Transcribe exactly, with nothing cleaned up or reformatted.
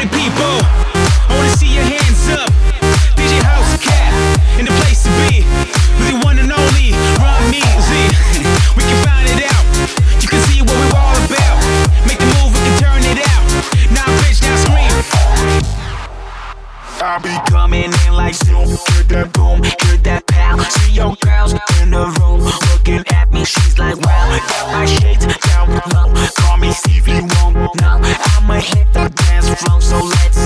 Party people, I wanna see your hands up. D J House Cat, in the place to be. With the one and only Ron Measy. We can find it out. You can see what we're all about. Make the move, we can turn it out. Now bitch, now scream. I be coming in like zoom, hear that boom, hear that pow. See your girls in the room, looking at me, she's like wow. Got my shades down low, call me Stevie Wonder. I'ma hit the dance floor, so let's